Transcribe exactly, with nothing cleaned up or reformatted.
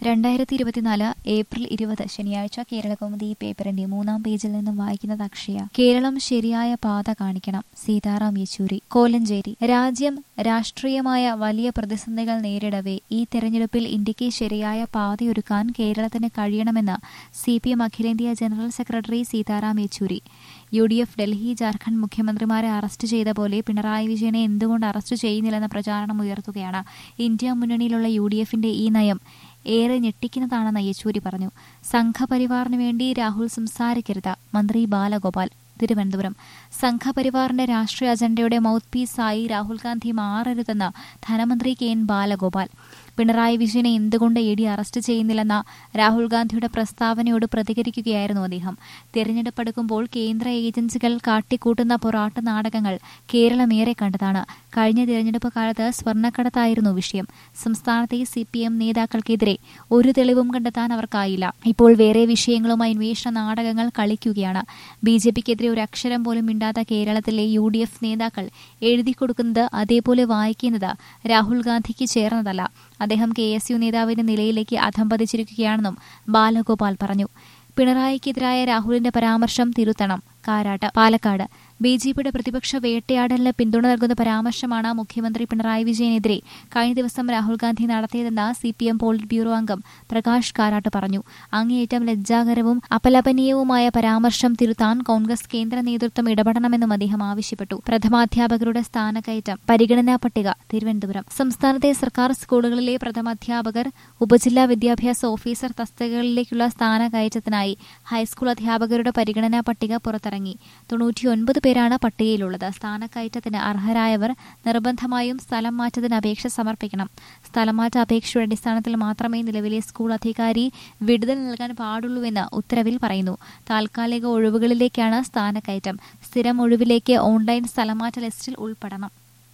രണ്ടായിരത്തി ഇരുപത്തിനാല് ഏപ്രിൽ ഇരുപത് ശനിയാഴ്ച കേരളകൗമുദി പേപ്പറിന്റെ മൂന്നാം പേജിൽ നിന്നും വായിക്കുന്നത് അക്ഷയ. കേരളം ശരിയായ പാത കാണിക്കണം. സീതാറാം യെച്ചൂരി, കോലഞ്ചേരി. രാജ്യം രാഷ്ട്രീയമായ വലിയ പ്രതിസന്ധികൾ നേരിടവേ ഈ തെരഞ്ഞെടുപ്പിൽ ഇന്ത്യക്ക് ശരിയായ പാതയൊരുക്കാൻ കേരളത്തിന് കഴിയണമെന്ന് സി പി എം അഖിലേന്ത്യാ general secretary Sitaram Yechury. U D F Delhi Jharkhand മുഖ്യമന്ത്രിമാരെ അറസ്റ്റ് ചെയ്ത പോലെ പിണറായി വിജയനെ എന്തുകൊണ്ട് അറസ്റ്റ് ചെയ്യുന്നില്ലെന്ന പ്രചാരണം ഉയർത്തുകയാണ്. ഇന്ത്യ മുന്നണിയിലുള്ള യു ഡി എഫിന്റെ ഈ നയം ഏറെ ഞെട്ടിക്കുന്നതാണെന്ന് യെച്ചൂരി പറഞ്ഞു. സംഘപരിവാറിന് വേണ്ടി രാഹുൽ സംസാരിക്കരുത്. മന്ത്രി ബാലഗോപാൽ, തിരുവനന്തപുരം. സംഘപരിവാറിന്റെ രാഷ്ട്രീയ അജണ്ടയുടെ മൌത്ത് പീസായി രാഹുൽ ഗാന്ധി മാറരുതെന്ന് ധനമന്ത്രി കെ എൻ ബാലഗോപാൽ. പിണറായി വിജയനെ എന്തുകൊണ്ട് ഇ ഡി അറസ്റ്റ് ചെയ്യുന്നില്ലെന്ന രാഹുൽ ഗാന്ധിയുടെ പ്രസ്താവനയോട് പ്രതികരിക്കുകയായിരുന്നു അദ്ദേഹം. തെരഞ്ഞെടുപ്പ് അടുക്കുമ്പോൾ കേന്ദ്ര ഏജൻസികൾ കാട്ടിക്കൂട്ടുന്ന പൊറാട്ട് നാടകങ്ങൾ കേരളമേറെ കണ്ടതാണ്. കഴിഞ്ഞ തെരഞ്ഞെടുപ്പ് കാലത്ത് സ്വർണ്ണക്കടത്തായിരുന്നു വിഷയം. സംസ്ഥാനത്തെ സി പി എം നേതാക്കൾക്കെതിരെ ഒരു തെളിവും കണ്ടെത്താൻ അവർക്കായില്ല. ഇപ്പോൾ വേറെ വിഷയങ്ങളുമായി അന്വേഷണ നാടകങ്ങൾ കളിക്കുകയാണ്. ബി ജെ പിക്കെതിരെ ഒരു അക്ഷരം പോലും മിണ്ടാത്ത കേരളത്തിലെ യു ഡി എഫ് നേതാക്കൾ എഴുതിക്കൊടുക്കുന്നത് അതേപോലെ വായിക്കുന്നത് രാഹുൽ ഗാന്ധിക്ക് ചേർന്നതല്ല. അദ്ദേഹം കെ എസ് യു നേതാവിന്റെ നിലയിലേക്ക് അധംപതിച്ചിരിക്കുകയാണെന്നും ബാലഗോപാൽ പറഞ്ഞു. പിണറായിക്കെതിരായ രാഹുലിന്റെ പരാമർശം തിരുത്തണം. കാരാട്ട്, പാലക്കാട്. ബി ജെ പിയുടെ പ്രതിപക്ഷ വേട്ടയാടലിന് പിന്തുണ നൽകുന്ന പരാമർശമാണ് മുഖ്യമന്ത്രി പിണറായി വിജയനെതിരെ കഴിഞ്ഞ ദിവസം രാഹുൽ ഗാന്ധി നടത്തിയതെന്ന് C P M polit bureau അംഗം പ്രകാശ് കാരാട്ട് പറഞ്ഞു. അങ്ങേയറ്റം ലജ്ജാകരവും അപലപനീയവുമായ പരാമർശം തിരുത്താൻ കോൺഗ്രസ് കേന്ദ്ര നേതൃത്വം ഇടപെടണമെന്നും അദ്ദേഹം ആവശ്യപ്പെട്ടു. പ്രഥമാധ്യാപകരുടെ സ്ഥാനക്കയറ്റം പരിഗണനാ പട്ടിക, തിരുവനന്തപുരം. സംസ്ഥാനത്തെ സർക്കാർ സ്കൂളുകളിലെ പ്രഥമാധ്യാപകർ, ഉപജില്ലാ വിദ്യാഭ്യാസ ഓഫീസർ തസ്തികകളിലേക്കുള്ള സ്ഥാനക്കയറ്റത്തിനായി ഹൈസ്കൂൾ അധ്യാപകരുടെ പരിഗണനാ പട്ടിക പുറത്തിറങ്ങി. തൊണ്ണൂറ്റിയൊൻപത് പേരാണ് പട്ടികയിലുള്ളത്. സ്ഥാനക്കയറ്റത്തിന് അർഹരായവർ നിർബന്ധമായും സ്ഥലം മാറ്റത്തിന് അപേക്ഷ സമർപ്പിക്കണം. സ്ഥലംമാറ്റ അപേക്ഷയുടെ അടിസ്ഥാനത്തിൽ മാത്രമേ നിലവിലെ സ്കൂൾ അധികാരി വിടുതൽ നൽകാൻ പാടുള്ളൂവെന്ന് ഉത്തരവിൽ പറയുന്നു. താൽക്കാലിക ഒഴിവുകളിലേക്കാണ് സ്ഥാനക്കയറ്റം. സ്ഥിരം ഒഴിവിലേക്ക് ഓൺലൈൻ സ്ഥലംമാറ്റ ലിസ്റ്റിൽ ഉൾപ്പെടണം.